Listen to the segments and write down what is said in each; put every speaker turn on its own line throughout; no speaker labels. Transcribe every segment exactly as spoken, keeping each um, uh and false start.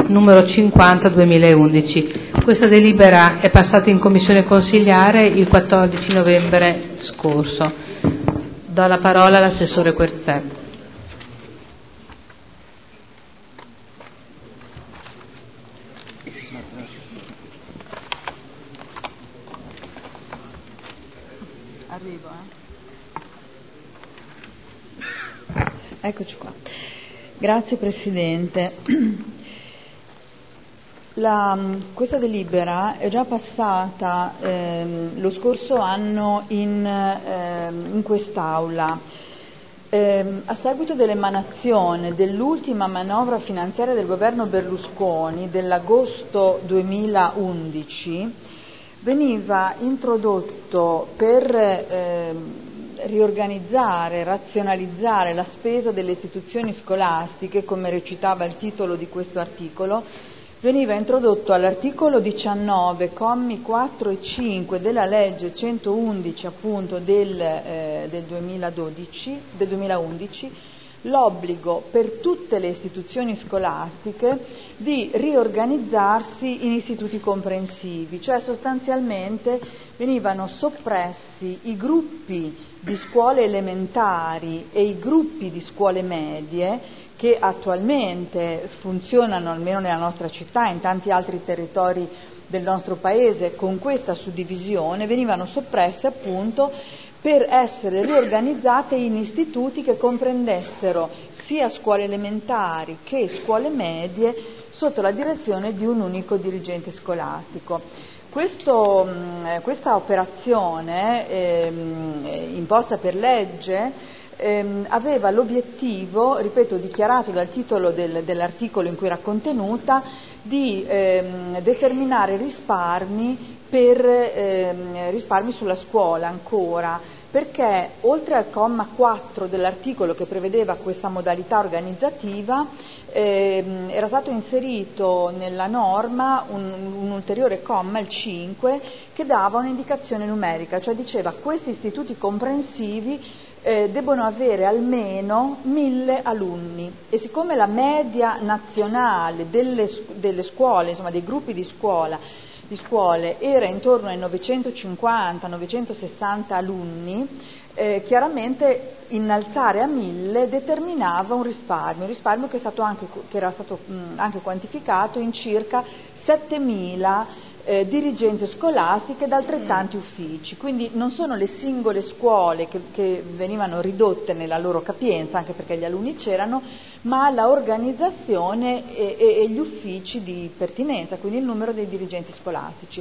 numero cinquanta duemilaundici. Questa delibera è passata in commissione consiliare il quattordici novembre scorso. Do la parola all'assessore Querzè.
Arrivo, eh? Eccoci qua. Grazie Presidente. La, questa delibera è già passata ehm, lo scorso anno in, ehm, in quest'Aula. Ehm, a seguito dell'emanazione dell'ultima manovra finanziaria del governo Berlusconi dell'agosto duemilaundici veniva introdotto per ehm, riorganizzare, razionalizzare la spesa delle istituzioni scolastiche, come recitava il titolo di questo articolo, veniva introdotto all'articolo diciannove, commi quattro e cinque della legge centoundici appunto del, eh, del, duemiladodici, del duemilaundici, l'obbligo per tutte le istituzioni scolastiche di riorganizzarsi in istituti comprensivi, cioè sostanzialmente venivano soppressi i gruppi di scuole elementari e i gruppi di scuole medie che attualmente funzionano, almeno nella nostra città e in tanti altri territori del nostro Paese, con questa suddivisione, venivano soppresse appunto per essere riorganizzate in istituti che comprendessero sia scuole elementari che scuole medie sotto la direzione di un unico dirigente scolastico. Questo, questa operazione eh, imposta per legge ehm, aveva l'obiettivo, ripeto, dichiarato dal titolo del, dell'articolo in cui era contenuta, di ehm, determinare risparmi per ehm, risparmi sulla scuola ancora, perché oltre al comma quattro dell'articolo che prevedeva questa modalità organizzativa ehm, era stato inserito nella norma un, un ulteriore comma, il cinque, che dava un'indicazione numerica, cioè diceva questi istituti comprensivi eh, debbono avere almeno mille alunni, e siccome la media nazionale delle, delle scuole, insomma dei gruppi di scuola di scuole era intorno ai novecentocinquanta novecentosessanta alunni, eh, chiaramente innalzare a mille determinava un risparmio, un risparmio che, è stato anche, che era stato mh, anche quantificato in circa settemila eh, dirigenze scolastiche ed altrettanti uffici. Quindi non sono le singole scuole che, che venivano ridotte nella loro capienza, anche perché gli alunni c'erano, ma la organizzazione e, e, e gli uffici di pertinenza, quindi il numero dei dirigenti scolastici.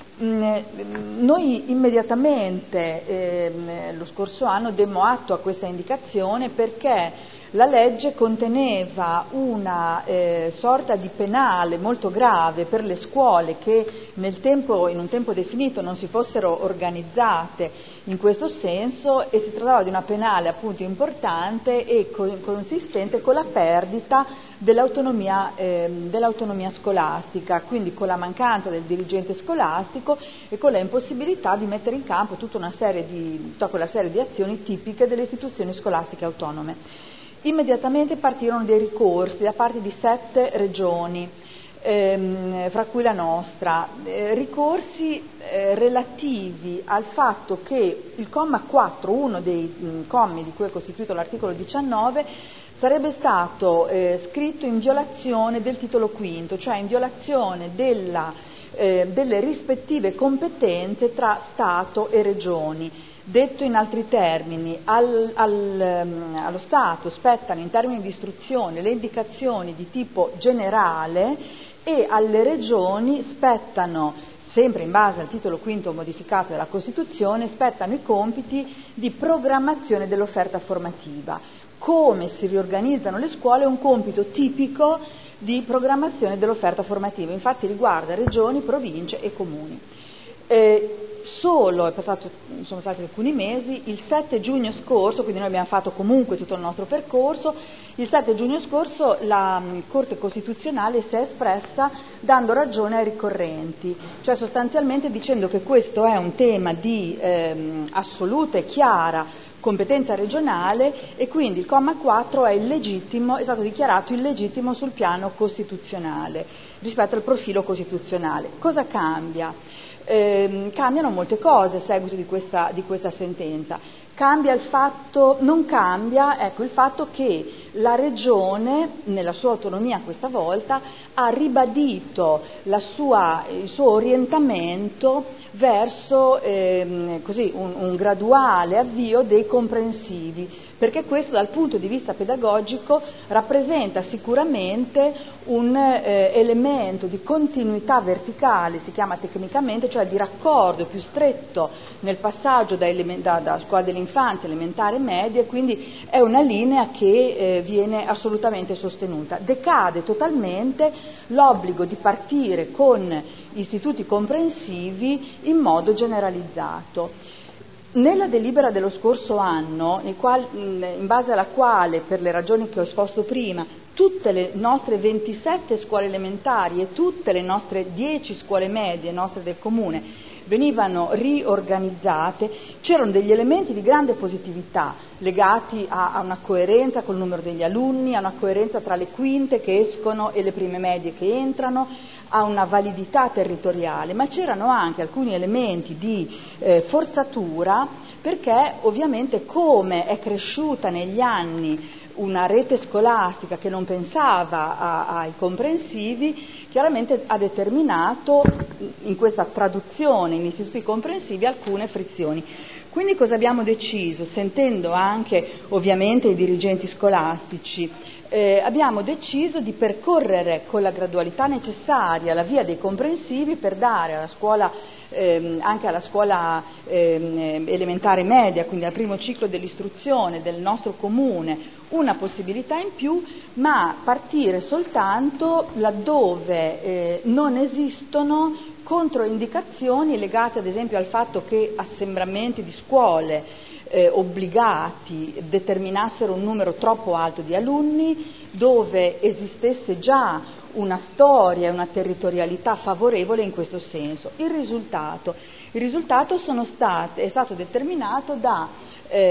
Noi immediatamente eh, lo scorso anno demmo atto a questa indicazione perché la legge conteneva una eh, sorta di penale molto grave per le scuole che nel tempo, in un tempo definito non si fossero organizzate in questo senso, e si trattava di una penale appunto importante e co- consistente con la perdita dell'autonomia, eh, dell'autonomia scolastica, quindi con la mancanza del dirigente scolastico e con la impossibilità di mettere in campo tutta una serie di, tutta quella serie di azioni tipiche delle istituzioni scolastiche autonome. Immediatamente partirono dei ricorsi da parte di sette regioni, ehm, fra cui la nostra, eh, ricorsi eh, relativi al fatto che il comma quattro, uno dei mh, commi di cui è costituito l'articolo diciannove, sarebbe stato eh, scritto in violazione del titolo quinto, cioè in violazione della, eh, delle rispettive competenze tra Stato e Regioni. Detto in altri termini, al, al, um, allo Stato spettano in termini di istruzione le indicazioni di tipo generale e alle Regioni spettano, sempre in base al titolo quinto modificato della Costituzione, spettano i compiti di programmazione dell'offerta formativa. Come si riorganizzano le scuole è un compito tipico di programmazione dell'offerta formativa, infatti riguarda regioni, province e comuni. Eh, solo, è passato, sono stati alcuni mesi, il sette giugno scorso, quindi noi abbiamo fatto comunque tutto il nostro percorso, il sette giugno scorso la Corte Costituzionale si è espressa dando ragione ai ricorrenti, cioè sostanzialmente dicendo che questo è un tema di ehm, assoluta e chiara competenza regionale e quindi il comma quattro è illegittimo, è stato dichiarato illegittimo sul piano costituzionale, rispetto al profilo costituzionale. Cosa cambia? Eh, cambiano molte cose a seguito di questa, di questa sentenza. Cambia il fatto, non cambia ecco, il fatto che la Regione, nella sua autonomia questa volta, ha ribadito la sua, il suo orientamento verso ehm, così, un, un graduale avvio dei comprensivi, perché questo dal punto di vista pedagogico rappresenta sicuramente un eh, elemento di continuità verticale, si chiama tecnicamente, cioè di raccordo più stretto nel passaggio da, element- da, da scuola dell'infanzia, elementare e media, quindi è una linea che eh, viene assolutamente sostenuta. Decade totalmente l'obbligo di partire con istituti comprensivi in modo generalizzato. Nella delibera dello scorso anno, in, qual, in base alla quale, per le ragioni che ho esposto prima, tutte le nostre ventisette scuole elementari e tutte le nostre dieci scuole medie, nostre del comune, venivano riorganizzate, c'erano degli elementi di grande positività legati a, a una coerenza col numero degli alunni, a una coerenza tra le quinte che escono e le prime medie che entrano, a una validità territoriale, ma c'erano anche alcuni elementi di eh, forzatura, perché ovviamente come è cresciuta negli anni una rete scolastica che non pensava a, ai comprensivi, chiaramente ha determinato in questa traduzione in istituti comprensivi alcune frizioni. Quindi cosa abbiamo deciso? Sentendo anche ovviamente i dirigenti scolastici, eh, abbiamo deciso di percorrere con la gradualità necessaria la via dei comprensivi per dare alla scuola, ehm, anche alla scuola ehm, elementare media, quindi al primo ciclo dell'istruzione del nostro comune, una possibilità in più, ma partire soltanto laddove eh, non esistono controindicazioni legate ad esempio al fatto che assembramenti di scuole eh, obbligati determinassero un numero troppo alto di alunni, dove esistesse già una storia e una territorialità favorevole in questo senso. Il risultato, il risultato sono state, è stato determinato da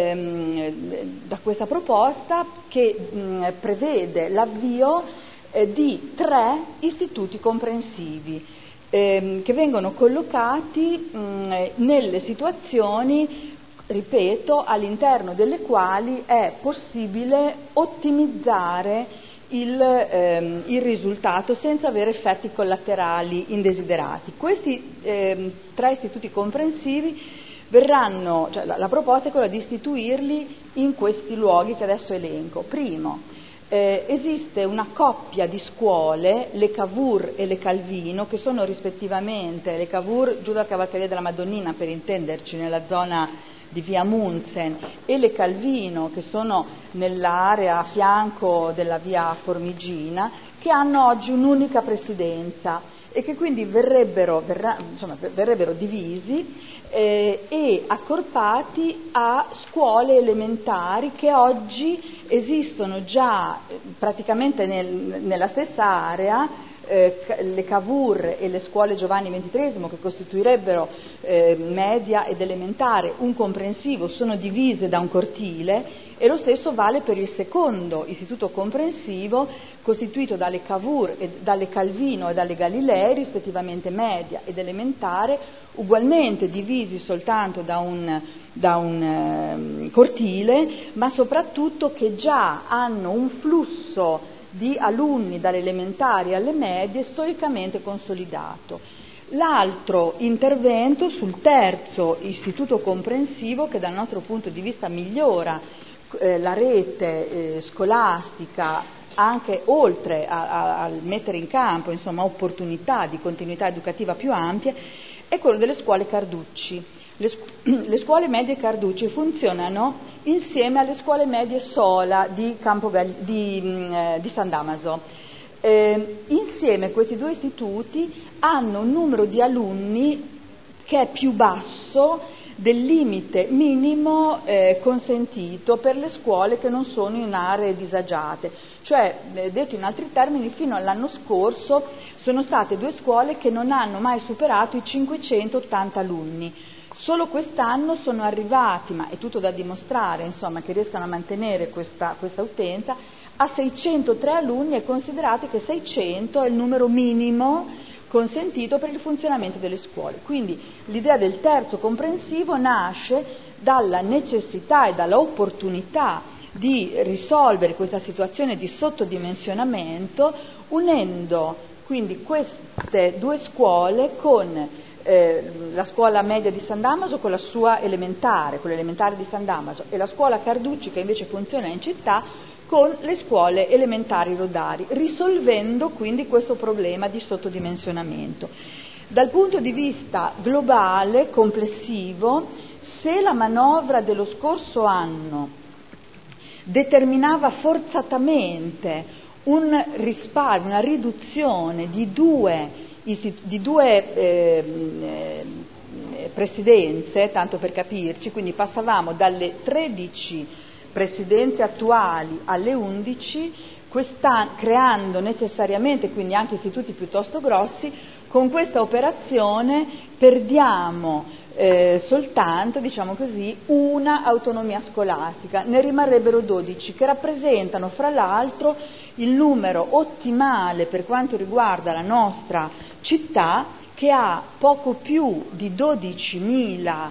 Ehm, da questa proposta che mh, prevede l'avvio eh, di tre istituti comprensivi ehm, che vengono collocati mh, nelle situazioni, ripeto, all'interno delle quali è possibile ottimizzare il, ehm, il risultato senza avere effetti collaterali indesiderati. Questi ehm, tre istituti comprensivi verranno, cioè la, la proposta è quella di istituirli in questi luoghi che adesso elenco. Primo, eh, esiste una coppia di scuole, le Cavour e le Calvino, che sono rispettivamente le Cavour giù dal Cavalcavia della Madonnina, per intenderci, nella zona di via Munzen, e le Calvino, che sono nell'area a fianco della via Formigina, che hanno oggi un'unica presidenza e che quindi verrebbero, verrà, insomma, verrebbero divisi eh, e accorpati a scuole elementari che oggi esistono già eh, praticamente nel, nella stessa area. Eh, le Cavour e le scuole Giovanni ventitreesimo, che costituirebbero eh, media ed elementare un comprensivo, sono divise da un cortile, e lo stesso vale per il secondo istituto comprensivo, costituito dalle Cavour, e, dalle Calvino e dalle Galilei, rispettivamente media ed elementare, ugualmente divisi soltanto da un, da un eh, cortile, ma soprattutto che già hanno un flusso di alunni dalle elementari alle medie storicamente consolidato. L'altro intervento sul terzo istituto comprensivo, che dal nostro punto di vista migliora eh, la rete eh, scolastica, anche oltre a, a, a mettere in campo insomma, opportunità di continuità educativa più ampie, è quello delle scuole Carducci. Le, scu- le scuole medie Carducci funzionano insieme alle scuole medie Sola di, Campogal- di, mh, di San Damaso. Eh, insieme questi due istituti hanno un numero di alunni che è più basso del limite minimo eh, consentito per le scuole che non sono in aree disagiate. Cioè, eh, detto in altri termini, fino all'anno scorso sono state due scuole che non hanno mai superato i cinquecentottanta alunni. Solo quest'anno sono arrivati, ma è tutto da dimostrare, insomma, che riescano a mantenere questa, questa utenza, a seicentotré alunni, e considerate che seicento è il numero minimo consentito per il funzionamento delle scuole. Quindi l'idea del terzo comprensivo nasce dalla necessità e dall'opportunità di risolvere questa situazione di sottodimensionamento, unendo quindi queste due scuole con eh, la scuola media di San Damaso con la sua elementare, con l'elementare di San Damaso, e la scuola Carducci, che invece funziona in città, con le scuole elementari Rodari, risolvendo quindi questo problema di sottodimensionamento. Dal punto di vista globale, complessivo, se la manovra dello scorso anno determinava forzatamente un risparmio, una riduzione di due, di due eh, eh, presidenze, tanto per capirci, quindi passavamo dalle tredici presidenze attuali alle undici, creando necessariamente quindi anche istituti piuttosto grossi. Con questa operazione perdiamo eh, soltanto, diciamo così, una autonomia scolastica, ne rimarrebbero dodici, che rappresentano fra l'altro il numero ottimale per quanto riguarda la nostra città, che ha poco più di dodicimila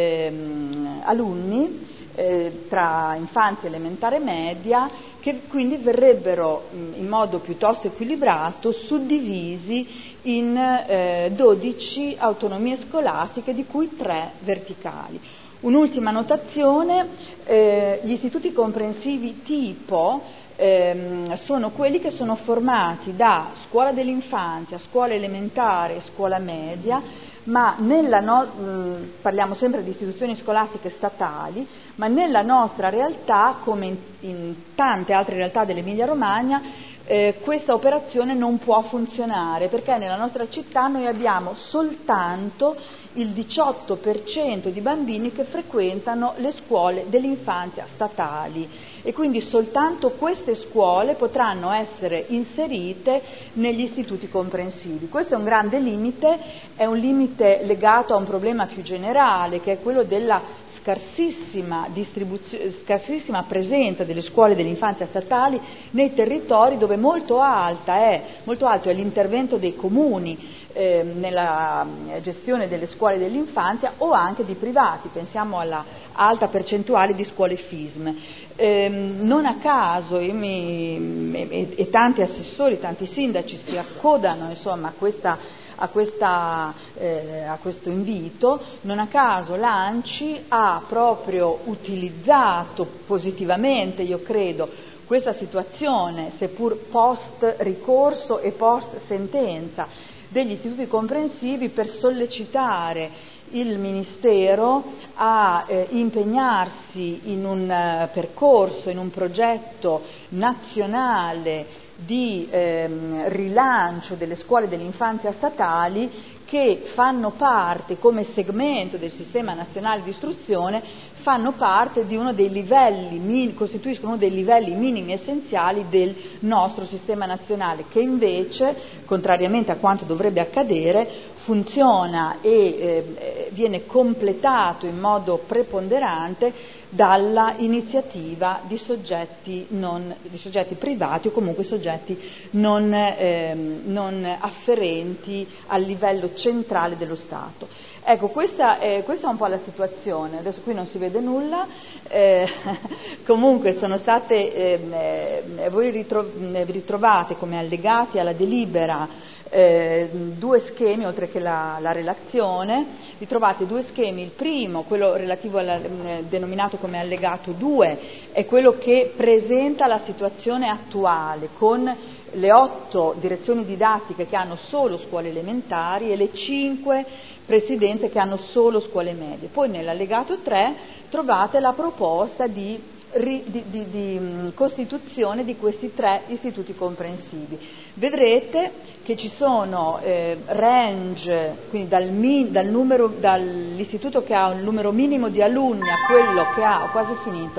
ehm, alunni eh, tra infanzia, elementare e media, che quindi verrebbero in modo piuttosto equilibrato suddivisi in eh, dodici autonomie scolastiche, di cui tre verticali. Un'ultima notazione: eh, gli istituti comprensivi tipo ehm, sono quelli che sono formati da scuola dell'infanzia, scuola elementare e scuola media, ma nella no- mh, parliamo sempre di istituzioni scolastiche statali, ma nella nostra realtà, come in, in tante altre realtà dell'Emilia Romagna, eh, questa operazione non può funzionare, perché nella nostra città noi abbiamo soltanto il diciotto per cento di bambini che frequentano le scuole dell'infanzia statali, e quindi soltanto queste scuole potranno essere inserite negli istituti comprensivi. Questo è un grande limite, è un limite legato a un problema più generale, che è quello della scarsissima, distribuzio- scarsissima presenza delle scuole dell'infanzia statali nei territori dove molto alta è, molto alto è l'intervento dei comuni eh, nella gestione delle scuole dell'infanzia, o anche di privati. Pensiamo alla alta percentuale di scuole F I S M. Eh, non a caso io mi, e, e tanti assessori, tanti sindaci si accodano, insomma, a questa A, questa, eh, a questo invito. Non a caso l'ANCI ha proprio utilizzato positivamente, io credo, questa situazione, seppur post ricorso e post sentenza, degli istituti comprensivi, per sollecitare il Ministero a eh, impegnarsi in un uh, percorso, in un progetto nazionale di ehm, rilancio delle scuole dell'infanzia statali, che fanno parte, come segmento del sistema nazionale di istruzione, fanno parte di uno dei livelli, costituiscono uno dei livelli minimi essenziali del nostro sistema nazionale, che invece, contrariamente a quanto dovrebbe accadere, funziona e eh, viene completato in modo preponderante dalla iniziativa di soggetti, non, di soggetti privati, o comunque soggetti non, ehm, non afferenti al livello centrale dello Stato. Ecco, questa è, questa è un po' la situazione. Adesso qui non si vede nulla, eh, comunque sono state, eh, voi ritro- vi ritrovate come allegati alla delibera Eh, due schemi, oltre che la, la relazione, vi trovate due schemi. Il primo, quello relativo al eh, denominato come allegato due, è quello che presenta la situazione attuale, con le otto direzioni didattiche che hanno solo scuole elementari e le cinque presidenze che hanno solo scuole medie. Poi nell'allegato tre trovate la proposta di Di, di, di, di costituzione di questi tre istituti comprensivi. Vedrete che ci sono eh, range, quindi dal, mi, dal numero, dall'istituto che ha un numero minimo di alunni a quello che ha, ho quasi finito,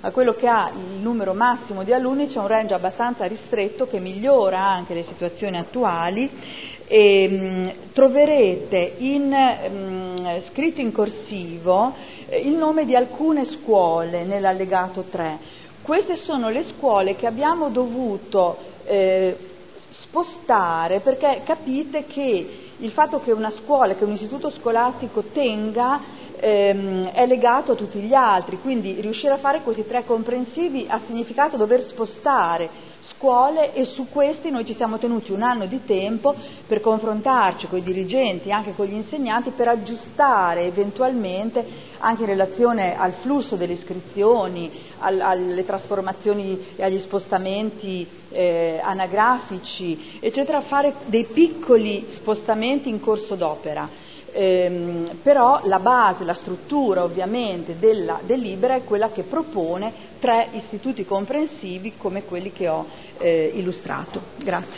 a quello che ha il numero massimo di alunni c'è un range abbastanza ristretto che migliora anche le situazioni attuali. E, mh, troverete in, mh, scritto in corsivo eh, il nome di alcune scuole nell'allegato tre. Queste sono le scuole che abbiamo dovuto eh, spostare, perché capite che il fatto che una scuola, che un istituto scolastico tenga ehm, è legato a tutti gli altri, quindi riuscire a fare questi tre comprensivi ha significato dover spostare scuole, e su questi noi ci siamo tenuti un anno di tempo per confrontarci con i dirigenti, anche con gli insegnanti, per aggiustare eventualmente anche in relazione al flusso delle iscrizioni, al, alle trasformazioni e agli spostamenti eh, anagrafici, eccetera, fare dei piccoli spostamenti in corso d'opera. Ehm, però la base, la struttura ovviamente della delibera è quella che propone tre istituti comprensivi come quelli che ho eh, illustrato. Grazie.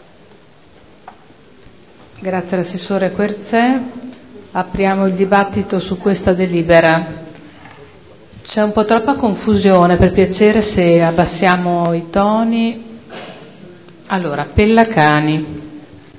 Grazie all'assessore Querzè. Apriamo il dibattito su questa delibera. C'è un po' troppa confusione, per piacere se abbassiamo i toni. Allora, Pellacani.